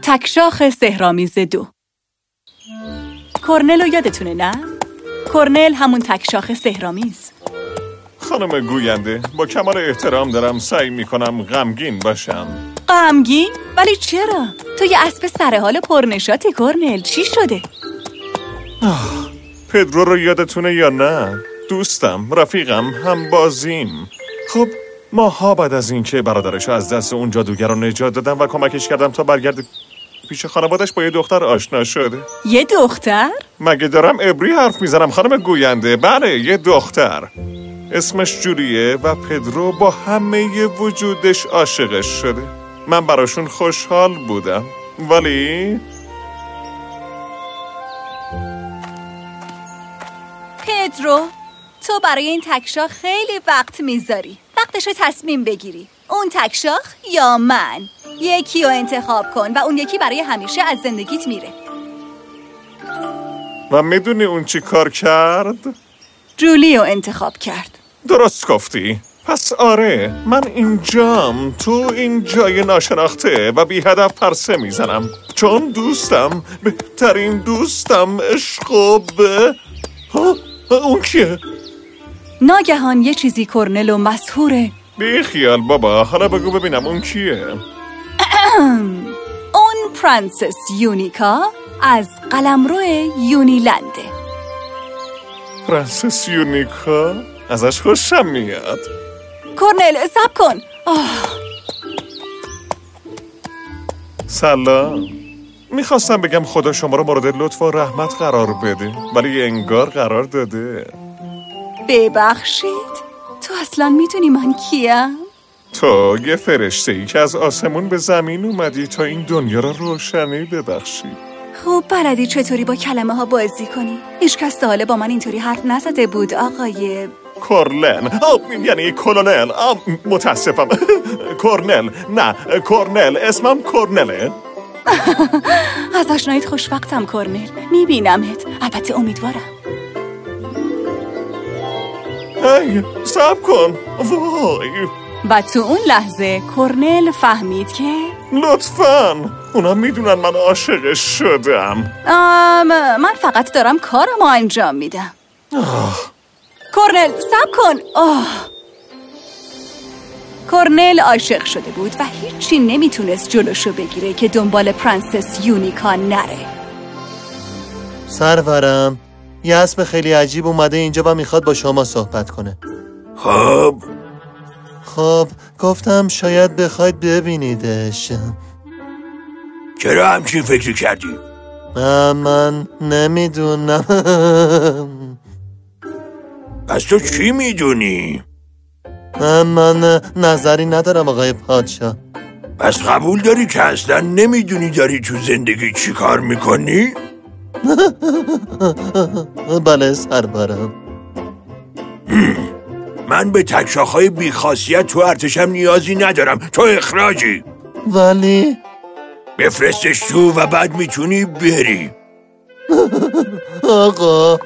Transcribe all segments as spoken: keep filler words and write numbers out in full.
تکشاخ سحرآمیز دو. کرنل رو یادتونه نه؟ کرنل همون تکشاخ سحرآمیز. خانم گوینده، با کمال احترام دارم سعی میکنم غمگین باشم. غمگین؟ ولی چرا؟ تو یه اسب سرحال پرنشاطی کرنل، چی شده؟ آه، پدرو رو یادتونه یا نه؟ دوستم، رفیقم، هم بازیم. خب ماها بعد از اینکه برادرشو از دست اون جادوگر رو نجات دادم و کمکش کردم تا برگرده پیش خانوادش، با یه دختر آشنا شده. یه دختر؟ مگه دارم عبری حرف میزنم خانم گوینده؟ بله، یه دختر. اسمش جولیه و پدرو با همه وجودش عاشقش شده. من براشون خوشحال بودم، ولی پدرو، تو برای این تکشاخ خیلی وقت میذاری. وقتشو تصمیم بگیری، اون تکشاخ یا من. یکی رو انتخاب کن و اون یکی برای همیشه از زندگیت میره. و میدونی اون چی کار کرد؟ جولی رو انتخاب کرد. درست گفتی. پس آره، من اینجام، تو این جای ناشناخته و بی هدف پرسه میزنم، چون دوستم، بهترین دوستم، عشق به ها؟ اون کیه؟ ناگهان یه چیزی کرنل و مسحوره. بی خیال بابا، حالا بگو ببینم اون کیه؟ اون پرنسس یونیکا از قلمرو یونیلنده. پرنسس یونیکا؟ ازش خوشم میاد. کرنل صبر کن. آه. سلام. میخواستم بگم خدا شما رو مورد لطف و رحمت قرار بده، ولی انگار قرار داده. ببخشید، تو اصلا میدونی من کیم؟ تو یه فرشته ای که از آسمون به زمین اومدی تا این دنیا رو روشنی ببخشی. خوب بلدی چطوری با کلمه ها بازی کنی. هیچ کس تا حالا با من اینطوری حرف نزده بود آقای کرلن. یعنی کلونل. متاسفم. کرنل. نه، کرنل. اسمم کرنله. از آشناییت خوشوقتم کرنل. میبینمت. البته امیدوارم. ای صبر کن. وای. و تو اون لحظه کرنل فهمید که لطفاً اونا میدونن من عاشقش شدم. آم من فقط دارم کارمو انجام میدم. آه. کرنل صبر کن. آه. کرنل عاشق شده بود و هیچی نمیتونست جلوشو بگیره که دنبال پرنسس یونیکا نره. سرورم، یه اسب خیلی عجیب اومده اینجا و میخواد با شما صحبت کنه. خب خب گفتم شاید بخواید ببینیدش. چرا همچین فکری کردی؟ من, من نمیدونم. پس تو چی میدونی؟ من, من نظری ندارم آقای پادشاه. پس قبول داری که اصلا نمیدونی داری تو زندگی چی کار میکنی؟ بله سرورم. من به تکشاخهای بیخاصیت تو ارتشم نیازی ندارم. تو اخراجی. ولی بفرستش تو و بعد میتونی بری. آقا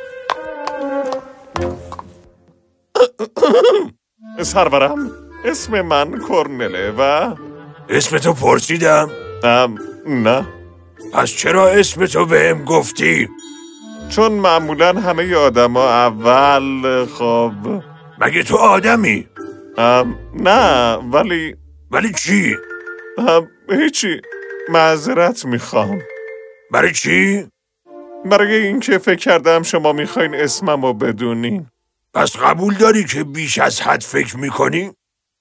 سرورم، اسم من کرنله و اسم تو پرسیدم؟ ام نه. پس چرا اسم تو بهم گفتی؟ چون معمولا همه آدم ها اول خب مگه تو آدمی؟ ام نه، ولی ولی چی؟ ام هیچی. معذرت میخوام. برای چی؟ برای اینکه فکر کردم شما میخواین اسممو بدونین. پس قبول داری که بیش از حد فکر میکنی؟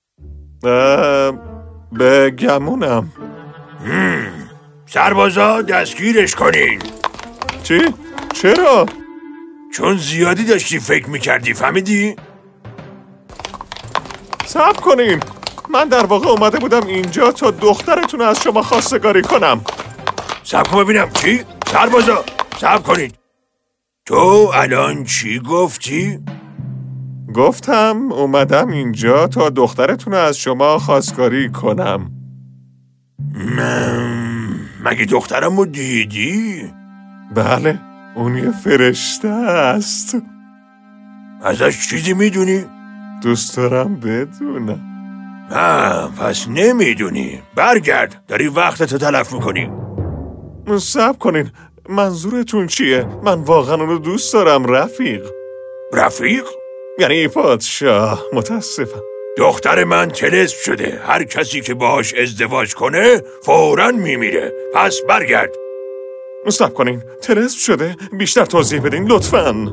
به گمونم. سربازا دستگیرش کنین. چی؟ چرا؟ چون زیادی داشتی فکر میکردی، فهمیدی؟ صبر کنین. من در واقع اومده بودم اینجا تا دخترتون از شما خواستگاری کنم. صبر کن ببینم. چی؟ سربازا صبر کنید. تو الان چی گفتی؟ گفتم اومدم اینجا تا دخترتون از شما خواستگاری کنم. من... مگه دخترمو دیدی؟ بله، اون یه فرشته است. ازش چیزی میدونی؟ دوست دارم بدونم. آه، پس نمیدونی. برگرد، داری وقتتو تلف میکنی. صبر کنین، منظورتون چیه؟ من واقعا اونو دوست دارم رفیق. رفیق؟ یعنی پادشاه. متاسفم. دختر من طلسم شده. هر کسی که باهاش ازدواج کنه فوراً میمیره. پس برگرد. صبر کنین، طلسم شده؟ بیشتر توضیح بدین لطفاً.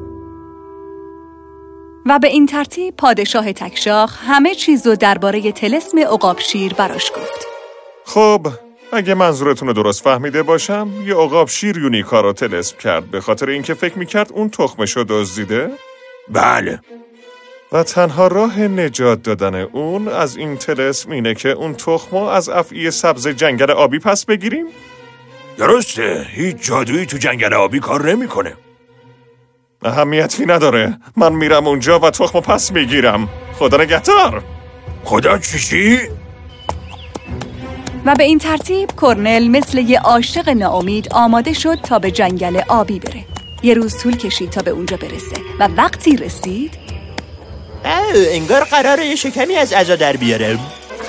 و به این ترتیب پادشاه تکشاخ همه چیزو درباره طلسم عقاب شیر براش گفت. خب اگه منظورتون رو درست فهمیده باشم، یه عقاب شیر یونیکا رو طلسم کرد به خاطر اینکه فکر میکرد اون تخمشو دزدیده؟ بله. و تنها راه نجات دادن اون از این طلسم اینه که اون تخمو از افعی سبز جنگل آبی پس بگیریم؟ درسته، هیچ جادویی تو جنگل آبی کار نمیکنه. اهمیتی نداره، من میرم اونجا و تخمو پس میگیرم. خدا نگهدار. خدا چی؟ و به این ترتیب کرنل مثل یه عاشق ناامید آماده شد تا به جنگل آبی بره. یه روز طول کشید تا به اونجا برسه و وقتی رسید انگار قراره یه شکمی از عزا در بیارم.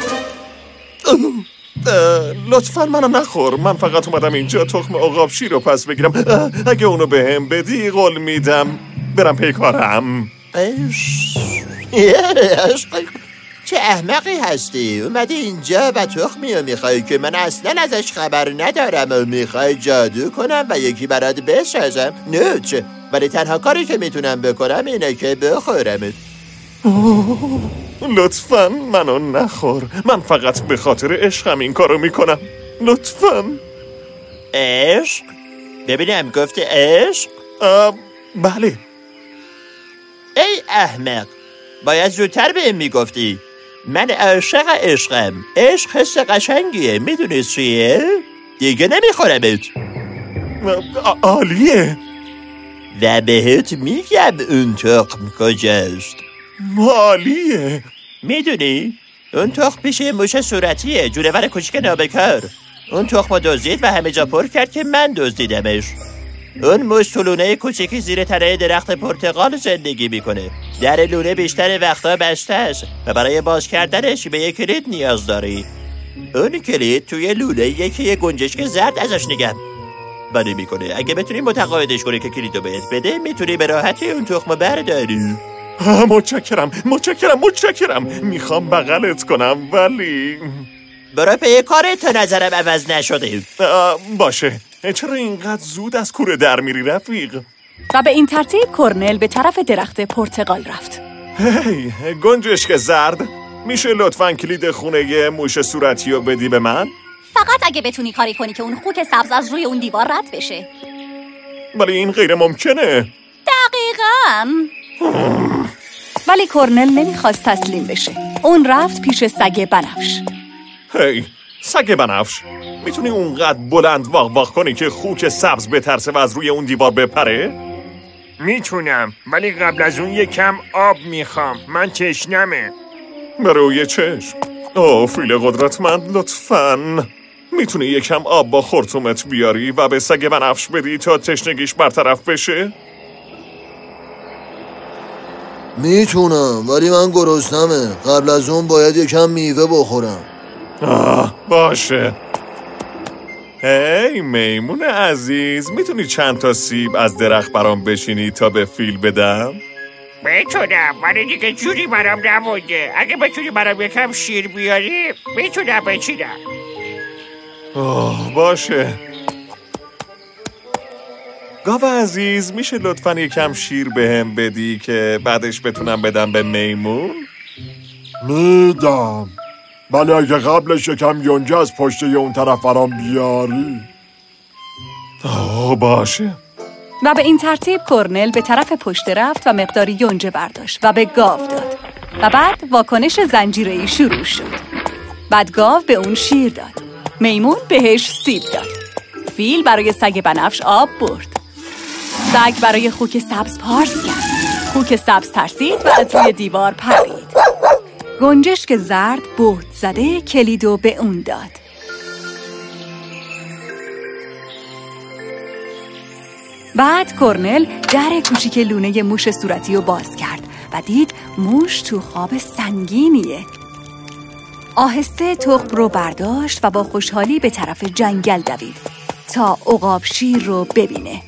لطفاً منو نخور، من فقط اومدم اینجا تخم عقاب شیر رو پس بگیرم. اگه اونو به هم بدی قول میدم برم پی کارم. چه احمقی هستی، اومدی اینجا و تخمی رو میخوای که من اصلا ازش خبر ندارم و میخوای جادو کنم و یکی برات بسازم. نه چه، ولی تنها کاری که میتونم بکنم اینه که بخورمت. لطفاً منو نخور، من فقط به خاطر عشقم این کارو میکنم. لطفاً. عشق؟ ببینم گفته عشق؟ بله. ای احمق، باید زودتر بهم میگفتی. من عاشق عشقم. عشق حس قشنگیه، میدونی چیه؟ دیگه نمیخورمت. عالیه. و بهت میگم اون تخم کجاست. عالیه. میدونی اون تخم پیش موش صورتیه، جونور کوچیک نابکار. اون تخم دزدید و همه جا پر کرد که من دزدیدمش. اون موش تو لونه کوچیکی زیر تنه درخت پرتقال زندگی میکنه. در لونه بیشتر وقتا بسته است و برای باز کردنش به یک کلید نیاز داری. اون کلید توی لونه یکی گنجشک زرد ازش نگه بانی میکنه. اگه بتونی متقاعدش کنی که کلیدو بهت بده، میتونی به راحتی اون تخم برداری. متشکرم متشکرم متشکرم میخوام بغلت کنم ولی برای پی کارت تا نظرم عوض نشده. باشه، چرا اینقدر زود از کوره در میری رفیق؟ و به این ترتیب کرنل به طرف درخت پرتقال رفت. هی گنجشک زرد، میشه لطفاً کلید خونه موش صورتی رو بدی به من؟ فقط اگه بتونی کاری کنی که اون خوک سبز از روی اون دیوار رد بشه. ولی این غیر ممکنه. دقیقاً. ولی کرنل نمیخواست تسلیم بشه. اون رفت پیش سگ بنفش. هی سگ بنفش، میتونی اونقدر بلند واق واق کنی که خوک سبز بترسه و از روی اون دیوار بپره؟ میتونم، ولی قبل از اون یکم آب میخوام. من تشنمه. برای چشم. اوه فیل قدرتمند، لطفاً میتونی یکم آب با خرطومت بیاری و به سگ بنفش بدی تا تشنگیش برطرف بشه؟ میتونم، ولی من گرسنمه. قبل از اون باید یکم میوه بخورم. آه باشه. هی میمون عزیز، میتونی چند تا سیب از درخت برام بچینی تا به فیل بدم؟ میتونم، ولی دیگه جوری برام نمونده. اگه بتونی برام یکم شیر بیاری میتونم بچینم. آه باشه. گاو عزیز، میشه لطفاً یکم شیر بهم بدی که بعدش بتونم بدم به میمون؟ میدم، ولی اگه قبلش یکم یونجه از پشت اون طرف برام بیاری. آه باشه. و به این ترتیب کرنل به طرف پشت رفت و مقداری یونجه برداشت و به گاو داد. و بعد واکنش زنجیره‌ای شروع شد. بعد گاو به اون شیر داد. میمون بهش سیب داد. فیل برای سگ بنفش آب برد. سگ برای خوک سبز پارس کرد. خوک سبز ترسید و از روی دیوار پرید. گنجشک زرد بهت زده کلیدو به اون داد. بعد کرنل در کوچیک لونه موش صورتی رو باز کرد و دید موش تو خواب سنگینیه. آهسته تخم رو برداشت و با خوشحالی به طرف جنگل دوید. تا عقاب شیر رو ببینه.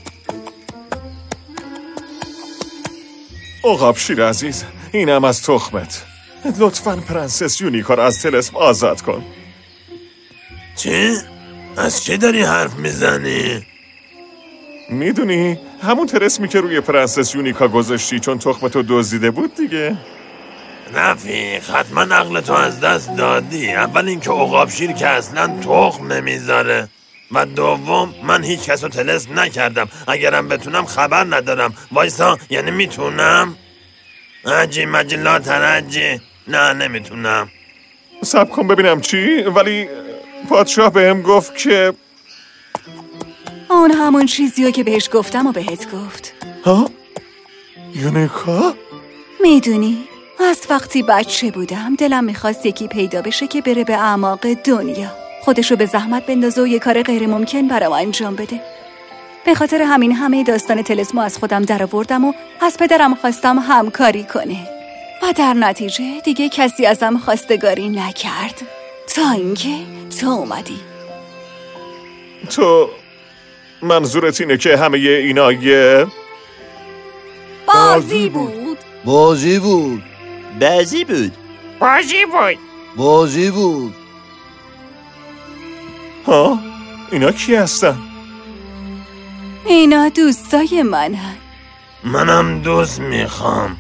عقاب شیر عزیز، اینم از تخمت. لطفاً پرنسس یونیکا رو از طلسم آزاد کن. چی؟ از چه داری حرف میزنی؟ میدونی همون طلسمی که روی پرنسس یونیکا گذاشتی چون تخمتو دزدیده بود دیگه. رفیق، حتما عقل تو از دست دادی. اول اینکه عقاب شیر که اصلا تخم نمیذاره، و دوم من هیچ کس رو طلسم نکردم. اگرم بتونم خبر ندارم. وایسا، یعنی میتونم؟ عجی مجی لا ترجی. نه نمیتونم. صبر کن ببینم چی؟ ولی پادشاه بهم گفت که اون همون چیزیو که بهش گفتم و بهت گفت. ها؟ یونیکا؟ میدونی از وقتی بچه بودم دلم میخواست یکی پیدا بشه که بره به اعماق دنیا، خودشو به زحمت بندازه و یه کار غیر ممکن برام انجام بده. به خاطر همین همه داستان طلسمو از خودم در آوردم و از پدرم خواستم همکاری کنه و در نتیجه دیگه کسی ازم خواستگاری نکرد تا اینکه تو اومدی. تو منظورت اینه که همه اینا یه بازی بود؟ بازی بود. بازی بود. بازی بود. بازی بود. ها؟ اینا کی هستن؟ اینا دوستای منن. منم دوست میخوام.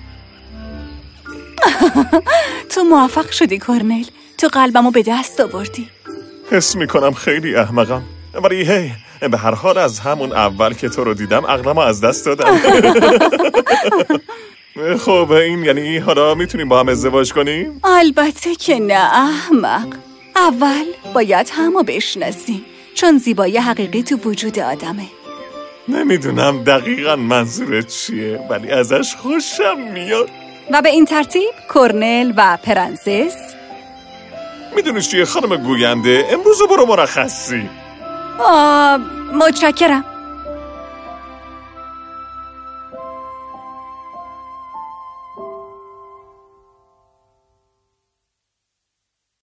تو موفق شدی کورنل، تو قلبمو به دست آوردی. حس میکنم خیلی احمقم، ولی هی به هر حال از همون اول که تو رو دیدم عقلمو از دست دادم. خب این یعنی حالا میتونیم با هم ازدواج کنیم؟ البته که نه احمق. اول باید همو بشناسیم، چون زیبایی حقیقی تو وجود آدمه. نمیدونم دقیقاً منظورت چیه، ولی ازش خوشم میاد. و به این ترتیب کورنل و پرنسس. میدونی چیه خانم گوینده، امروز برو مرخصی. آه متشکرم.